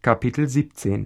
Kapitel 17.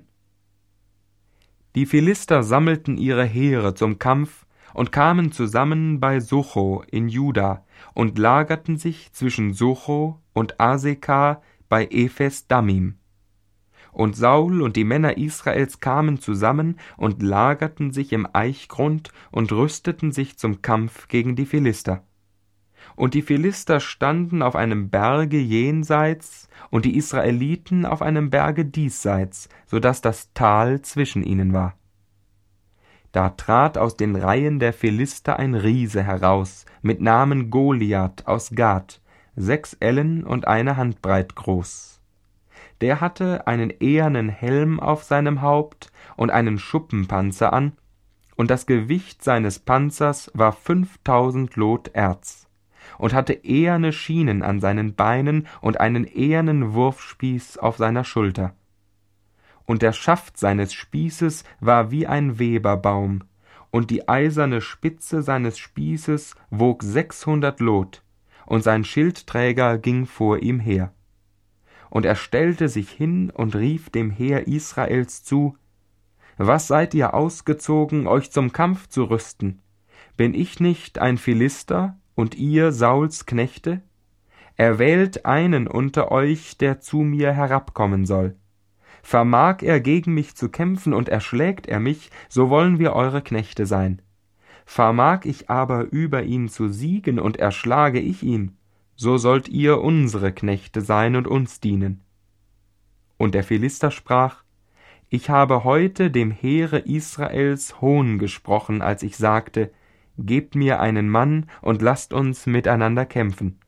Die Philister sammelten ihre Heere zum Kampf und kamen zusammen bei Socho in Juda und lagerten sich zwischen Socho und Aseka bei Ephes Dammim. Und Saul und die Männer Israels kamen zusammen und lagerten sich im Eichgrund und rüsteten sich zum Kampf gegen die Philister. Und die Philister standen auf einem Berge jenseits und die Israeliten auf einem Berge diesseits, so daß das Tal zwischen ihnen war. Da trat aus den Reihen der Philister ein Riese heraus, mit Namen Goliath aus Gat, 6 Ellen und 1 Handbreit groß. Der hatte einen ehernen Helm auf seinem Haupt und einen Schuppenpanzer an, und das Gewicht seines Panzers war 5000 Lot Erz, und hatte eherne Schienen an seinen Beinen und einen ehernen Wurfspieß auf seiner Schulter. Und der Schaft seines Spießes war wie ein Weberbaum, und die eiserne Spitze seines Spießes wog 600 Lot, und sein Schildträger ging vor ihm her. Und er stellte sich hin und rief dem Heer Israels zu: Was seid ihr ausgezogen, euch zum Kampf zu rüsten? Bin ich nicht ein Philister, und ihr Sauls Knechte? Erwählt einen unter euch, der zu mir herabkommen soll. Vermag er gegen mich zu kämpfen, und erschlägt er mich, so wollen wir eure Knechte sein. Vermag ich aber über ihn zu siegen, und erschlage ich ihn, so sollt ihr unsere Knechte sein und uns dienen. Und der Philister sprach: Ich habe heute dem Heere Israels Hohn gesprochen, als ich sagte: Gebt mir einen Mann und lasst uns miteinander kämpfen.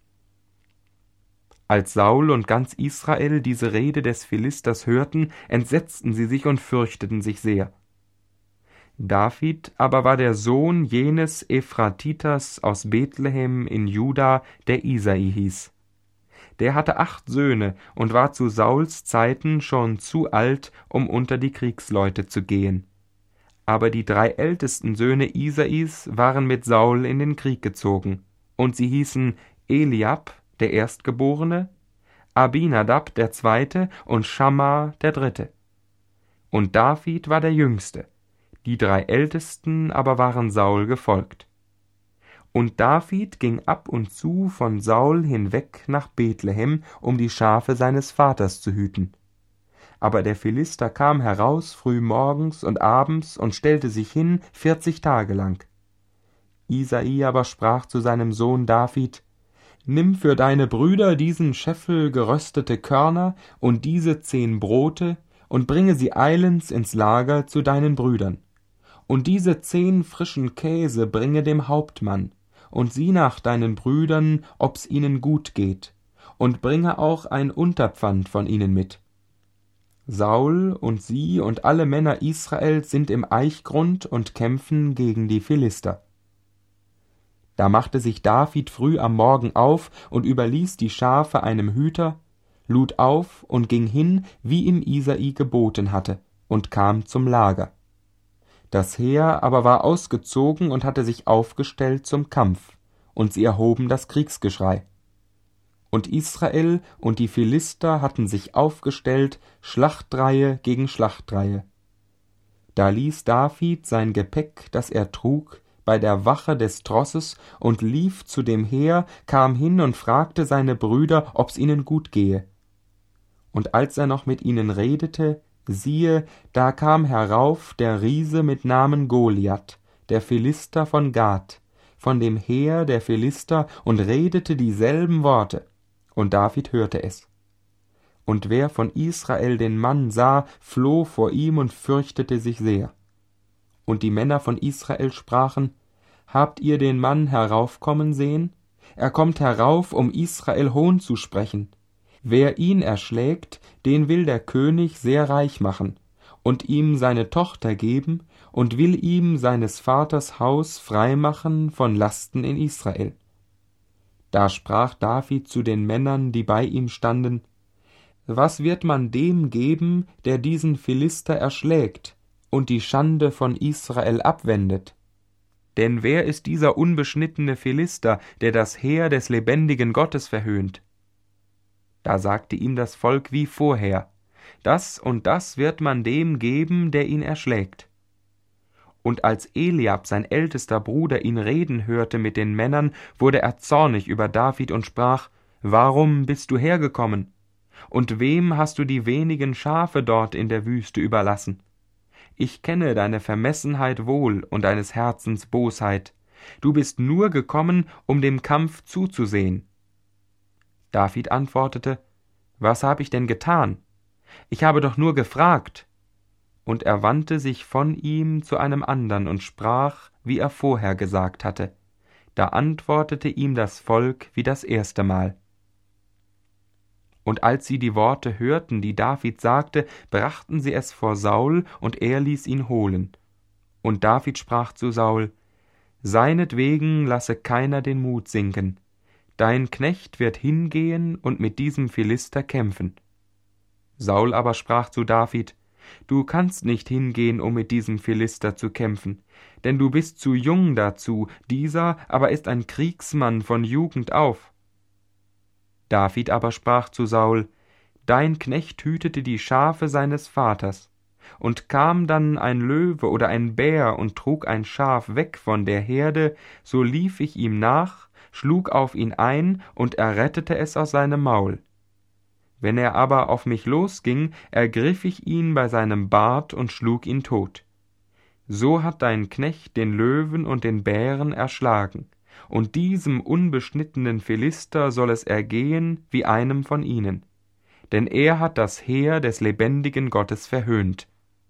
Als Saul und ganz Israel diese Rede des Philisters hörten, entsetzten sie sich und fürchteten sich sehr. David aber war der Sohn jenes Ephratiters aus Bethlehem in Juda, der Isai hieß. Der hatte 8 Söhne und war zu Sauls Zeiten schon zu alt, um unter die Kriegsleute zu gehen. Aber die 3 ältesten Söhne Isais waren mit Saul in den Krieg gezogen, und sie hießen Eliab, der Erstgeborene, Abinadab, der Zweite, und Schamma, der Dritte. Und David war der Jüngste. Die 3 Ältesten aber waren Saul gefolgt. Und David ging ab und zu von Saul hinweg nach Bethlehem, um die Schafe seines Vaters zu hüten. Aber der Philister kam heraus früh morgens und abends und stellte sich hin 40 Tage lang. Isai aber sprach zu seinem Sohn David: Nimm für deine Brüder diesen Scheffel geröstete Körner und diese 10 Brote und bringe sie eilends ins Lager zu deinen Brüdern. Und diese 10 frischen Käse bringe dem Hauptmann, und sieh nach deinen Brüdern, ob's ihnen gut geht, und bringe auch ein Unterpfand von ihnen mit. Saul und sie und alle Männer Israels sind im Eichgrund und kämpfen gegen die Philister. Da machte sich David früh am Morgen auf und überließ die Schafe einem Hüter, lud auf und ging hin, wie ihm Isai geboten hatte, und kam zum Lager. Das Heer aber war ausgezogen und hatte sich aufgestellt zum Kampf, und sie erhoben das Kriegsgeschrei. Und Israel und die Philister hatten sich aufgestellt, Schlachtreihe gegen Schlachtreihe. Da ließ David sein Gepäck, das er trug, bei der Wache des Trosses und lief zu dem Heer, kam hin und fragte seine Brüder, ob's ihnen gut gehe. Und als er noch mit ihnen redete, siehe, da kam herauf der Riese mit Namen Goliath, der Philister von Gat, von dem Heer der Philister, und redete dieselben Worte. Und David hörte es. Und wer von Israel den Mann sah, floh vor ihm und fürchtete sich sehr. Und die Männer von Israel sprachen: Habt ihr den Mann heraufkommen sehen? Er kommt herauf, um Israel Hohn zu sprechen. Wer ihn erschlägt, den will der König sehr reich machen und ihm seine Tochter geben und will ihm seines Vaters Haus freimachen von Lasten in Israel. Da sprach David zu den Männern, die bei ihm standen: Was wird man dem geben, der diesen Philister erschlägt und die Schande von Israel abwendet? Denn wer ist dieser unbeschnittene Philister, der das Heer des lebendigen Gottes verhöhnt? Da sagte ihm das Volk wie vorher: das und das wird man dem geben, der ihn erschlägt. Und als Eliab, sein ältester Bruder, ihn reden hörte mit den Männern, wurde er zornig über David und sprach: Warum bist du hergekommen? Und wem hast du die wenigen Schafe dort in der Wüste überlassen? Ich kenne deine Vermessenheit wohl und deines Herzens Bosheit. Du bist nur gekommen, um dem Kampf zuzusehen. David antwortete: Was habe ich denn getan? Ich habe doch nur gefragt. Und er wandte sich von ihm zu einem andern und sprach, wie er vorher gesagt hatte. Da antwortete ihm das Volk wie das erste Mal. Und als sie die Worte hörten, die David sagte, brachten sie es vor Saul, und er ließ ihn holen. Und David sprach zu Saul: Seinetwegen lasse keiner den Mut sinken. Dein Knecht wird hingehen und mit diesem Philister kämpfen. Saul aber sprach zu David: Du kannst nicht hingehen, um mit diesem Philister zu kämpfen, denn du bist zu jung dazu, dieser aber ist ein Kriegsmann von Jugend auf. David aber sprach zu Saul: Dein Knecht hütete die Schafe seines Vaters. Und kam dann ein Löwe oder ein Bär und trug ein Schaf weg von der Herde, so lief ich ihm nach, schlug auf ihn ein und errettete es aus seinem Maul. Wenn er aber auf mich losging, ergriff ich ihn bei seinem Bart und schlug ihn tot. So hat dein Knecht den Löwen und den Bären erschlagen, und diesem unbeschnittenen Philister soll es ergehen wie einem von ihnen, denn er hat das Heer des lebendigen Gottes verhöhnt.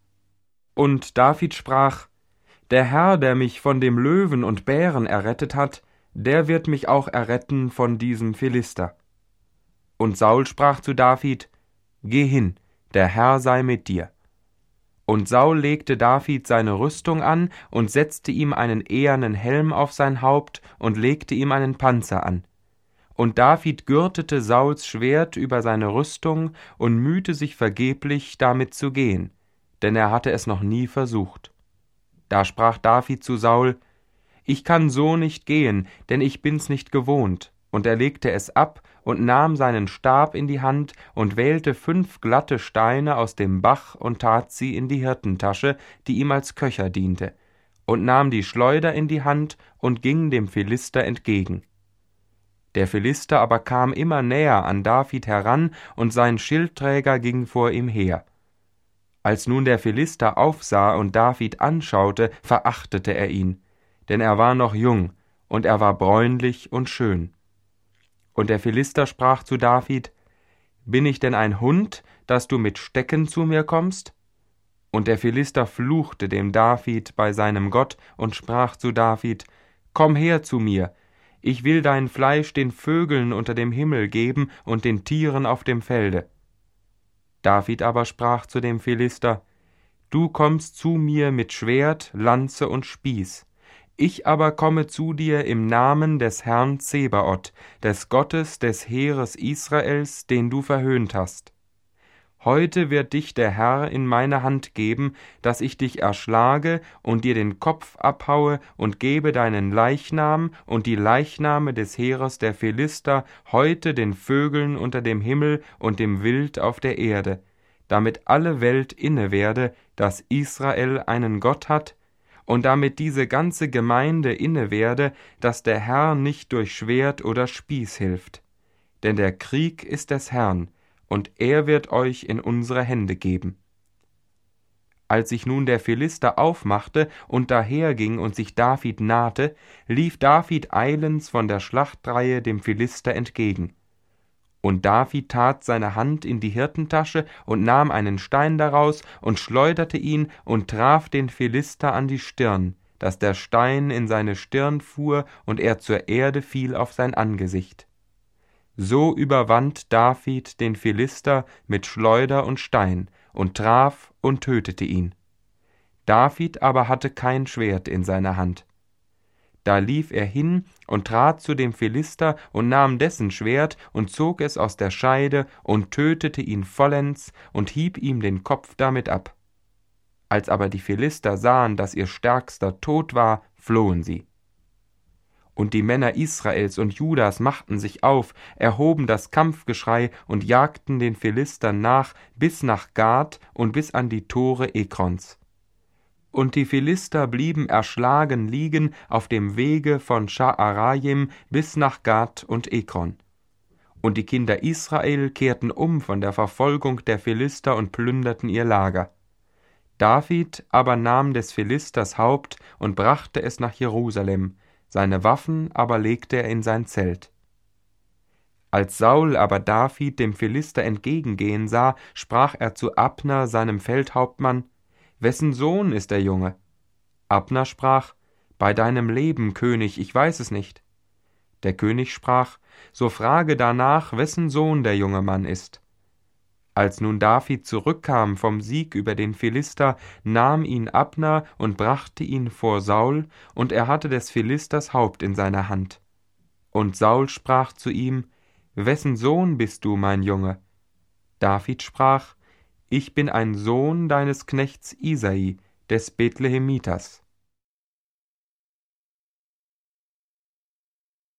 Und David sprach: Der Herr, der mich von dem Löwen und Bären errettet hat, der wird mich auch erretten von diesem Philister. Und Saul sprach zu David: Geh hin, der Herr sei mit dir. Und Saul legte David seine Rüstung an und setzte ihm einen ehernen Helm auf sein Haupt und legte ihm einen Panzer an. Und David gürtete Sauls Schwert über seine Rüstung und mühte sich vergeblich, damit zu gehen, denn er hatte es noch nie versucht. Da sprach David zu Saul: Ich kann so nicht gehen, denn ich bin's nicht gewohnt. Und er legte es ab und nahm seinen Stab in die Hand und wählte 5 glatte Steine aus dem Bach und tat sie in die Hirtentasche, die ihm als Köcher diente, und nahm die Schleuder in die Hand und ging dem Philister entgegen. Der Philister aber kam immer näher an David heran, und sein Schildträger ging vor ihm her. Als nun der Philister aufsah und David anschaute, verachtete er ihn, denn er war noch jung, und er war bräunlich und schön. Und der Philister sprach zu David: Bin ich denn ein Hund, dass du mit Stecken zu mir kommst? Und der Philister fluchte dem David bei seinem Gott und sprach zu David: Komm her zu mir, ich will dein Fleisch den Vögeln unter dem Himmel geben und den Tieren auf dem Felde. David aber sprach zu dem Philister: Du kommst zu mir mit Schwert, Lanze und Spieß. Ich aber komme zu dir im Namen des Herrn Zebaoth, des Gottes des Heeres Israels, den du verhöhnt hast. Heute wird dich der Herr in meine Hand geben, dass ich dich erschlage und dir den Kopf abhaue und gebe deinen Leichnam und die Leichname des Heeres der Philister heute den Vögeln unter dem Himmel und dem Wild auf der Erde, damit alle Welt inne werde, dass Israel einen Gott hat, und damit diese ganze Gemeinde inne werde, dass der Herr nicht durch Schwert oder Spieß hilft. Denn der Krieg ist des Herrn, und er wird euch in unsere Hände geben. Als sich nun der Philister aufmachte und daherging und sich David nahte, lief David eilends von der Schlachtreihe dem Philister entgegen. Und David tat seine Hand in die Hirtentasche und nahm einen Stein daraus und schleuderte ihn und traf den Philister an die Stirn, dass der Stein in seine Stirn fuhr und er zur Erde fiel auf sein Angesicht. So überwand David den Philister mit Schleuder und Stein und traf und tötete ihn. David aber hatte kein Schwert in seiner Hand. Da lief er hin und trat zu dem Philister und nahm dessen Schwert und zog es aus der Scheide und tötete ihn vollends und hieb ihm den Kopf damit ab. Als aber die Philister sahen, dass ihr Stärkster tot war, flohen sie. Und die Männer Israels und Judas machten sich auf, erhoben das Kampfgeschrei und jagten den Philistern nach bis nach Gat und bis an die Tore Ekrons. Und die Philister blieben erschlagen liegen auf dem Wege von Scha'arajim bis nach Gat und Ekron. Und die Kinder Israel kehrten um von der Verfolgung der Philister und plünderten ihr Lager. David aber nahm des Philisters Haupt und brachte es nach Jerusalem, seine Waffen aber legte er in sein Zelt. Als Saul aber David dem Philister entgegengehen sah, sprach er zu Abner, seinem Feldhauptmann: »Wessen Sohn ist der Junge?« Abner sprach: »Bei deinem Leben, König, ich weiß es nicht.« Der König sprach: »So frage danach, wessen Sohn der junge Mann ist.« Als nun David zurückkam vom Sieg über den Philister, nahm ihn Abner und brachte ihn vor Saul, und er hatte des Philisters Haupt in seiner Hand. Und Saul sprach zu ihm: »Wessen Sohn bist du, mein Junge?« David sprach: »Ich bin ein Sohn deines Knechts Isai, des Bethlehemiters.«